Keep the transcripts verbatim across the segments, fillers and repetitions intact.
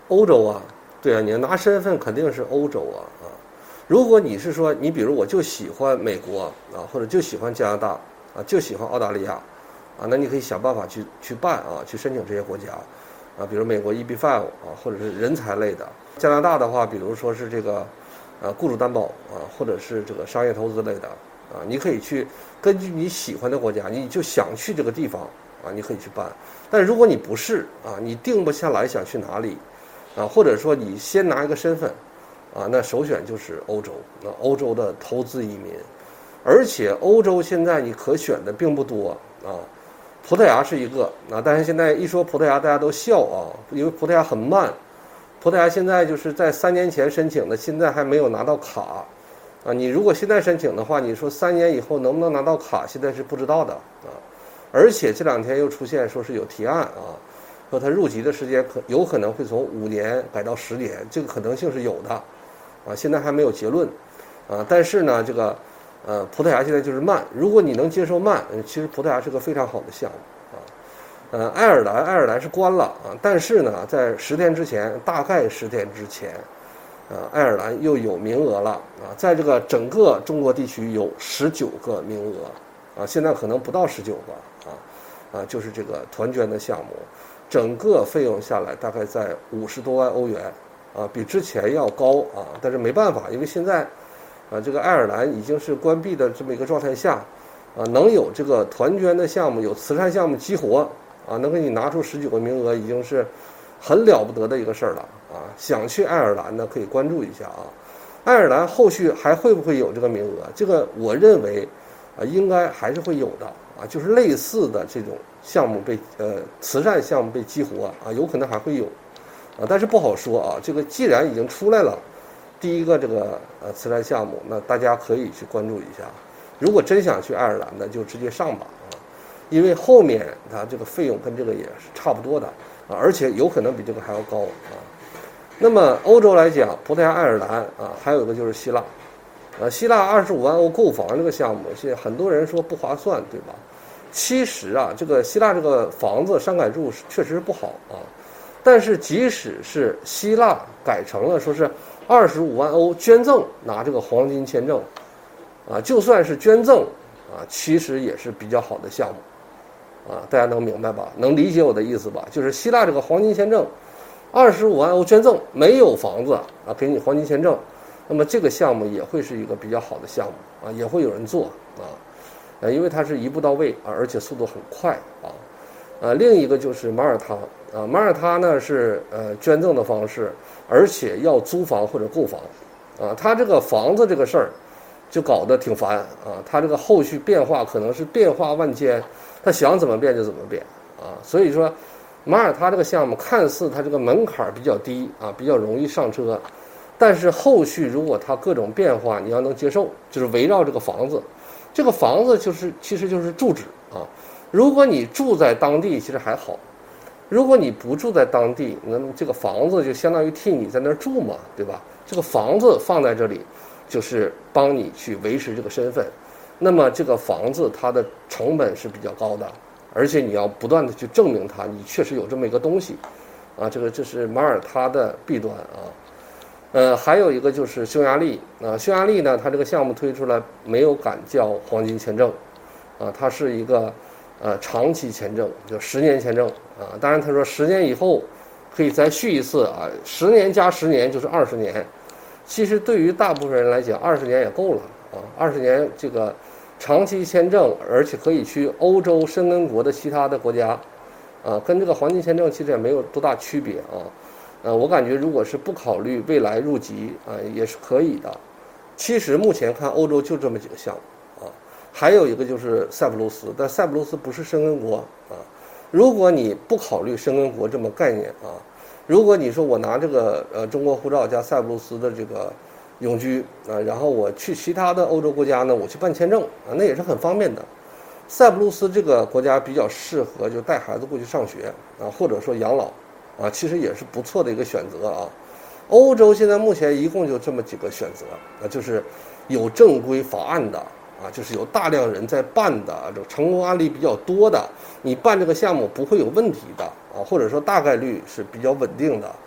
欧洲啊，对啊，你拿身份肯定是欧洲啊啊。如果你是说你比如我就喜欢美国啊，或者就喜欢加拿大啊，就喜欢澳大利亚啊，那你可以想办法去去办啊，去申请这些国家啊，比如美国 E B 五 啊，或者是人才类的。加拿大的话，比如说是这个呃雇主担保啊，或者是这个商业投资类的啊，你可以去根据你喜欢的国家，你就想去这个地方啊，你可以去办。但如果你不是啊，你定不下来想去哪里啊，或者说你先拿一个身份啊，那首选就是欧洲，那欧洲的投资移民，而且欧洲现在你可选的并不多啊。葡萄牙是一个啊，但是现在一说葡萄牙大家都笑啊，因为葡萄牙很慢。葡萄牙现在就是在三年前申请的，现在还没有拿到卡啊。你如果现在申请的话，你说三年以后能不能拿到卡，现在是不知道的啊。而且这两天又出现说是有提案啊，说他入籍的时间可有可能会从五年改到十年，这个可能性是有的啊。现在还没有结论啊，但是呢，这个呃葡萄牙现在就是慢。如果你能接受慢，其实葡萄牙是个非常好的项目啊。呃，爱尔兰，爱尔兰是关了啊，但是呢，在十天之前，大概十天之前，呃，爱尔兰又有名额了啊，在这个整个中国地区有十九个名额啊，现在可能不到十九个啊，啊，就是这个团捐的项目，整个费用下来大概在五十多万欧元啊，比之前要高啊，但是没办法，因为现在啊，这个爱尔兰已经是关闭的这么一个状态下，啊，能有这个团捐的项目，有慈善项目激活。啊，能给你拿出十九个名额，已经是很了不得的一个事儿了啊！想去爱尔兰的可以关注一下啊。爱尔兰后续还会不会有这个名额？这个我认为啊，应该还是会有的啊，就是类似的这种项目被呃慈善项目被激活啊，有可能还会有啊，但是不好说啊。这个既然已经出来了，第一个这个呃慈善项目，那大家可以去关注一下。如果真想去爱尔兰的，就直接上吧。因为后面它这个费用跟这个也是差不多的啊，而且有可能比这个还要高啊。那么欧洲来讲，葡萄牙、爱尔兰啊，还有一个就是希腊，啊，希腊二十五万欧购房这个项目，现在很多人说不划算，对吧？其实啊，这个希腊这个房子商改住确实不好啊，但是即使是希腊改成了说是二十五万欧捐赠拿这个黄金签证，啊，就算是捐赠啊，其实也是比较好的项目。啊，大家能明白吧？能理解我的意思吧？就是希腊这个黄金签证，二十五万欧捐赠，没有房子啊，给你黄金签证，那么这个项目也会是一个比较好的项目啊，也会有人做啊，呃，因为它是一步到位啊，而且速度很快啊。呃，另一个就是马耳他啊，马耳他呢是呃捐赠的方式，而且要租房或者购房啊，它这个房子这个事儿就搞得挺烦啊，它这个后续变化可能是变化万千。他想怎么变就怎么变啊，所以说马耳他这个项目看似它这个门槛比较低啊，比较容易上车，但是后续如果它各种变化你要能接受，就是围绕这个房子，这个房子就是其实就是住址啊。如果你住在当地其实还好，如果你不住在当地，那么这个房子就相当于替你在那儿住嘛，对吧？这个房子放在这里就是帮你去维持这个身份。那么这个房子它的成本是比较高的，而且你要不断的去证明它，你确实有这么一个东西，啊，这个这是马耳他的弊端啊。呃，还有一个就是匈牙利啊，匈牙利呢，它这个项目推出来没有敢叫黄金签证，啊，它是一个呃长期签证，就十年签证啊。当然他说十年以后可以再续一次啊，十年加十年就是二十年。其实对于大部分人来讲，二十年也够了啊，二十年这个。长期签证，而且可以去欧洲申根国的其他的国家，啊，跟这个黄金签证其实也没有多大区别啊。呃，我感觉如果是不考虑未来入籍啊，也是可以的。其实目前看欧洲就这么几个项目啊，还有一个就是塞浦路斯，但塞浦路斯不是申根国啊。如果你不考虑申根国这么概念啊，如果你说我拿这个呃中国护照加塞浦路斯的这个。永居啊，然后我去其他的欧洲国家呢，我去办签证啊，那也是很方便的。塞浦路斯这个国家比较适合就带孩子过去上学啊，或者说养老啊，其实也是不错的一个选择啊。欧洲现在目前一共就这么几个选择啊，就是有正规法案的啊，就是有大量人在办的，这成功案例比较多的，你办这个项目不会有问题的啊，或者说大概率是比较稳定的。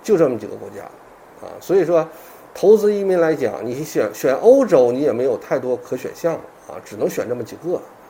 就这么几个国家，啊，所以说投资移民来讲，你选选欧洲，你也没有太多可选项啊，只能选这么几个。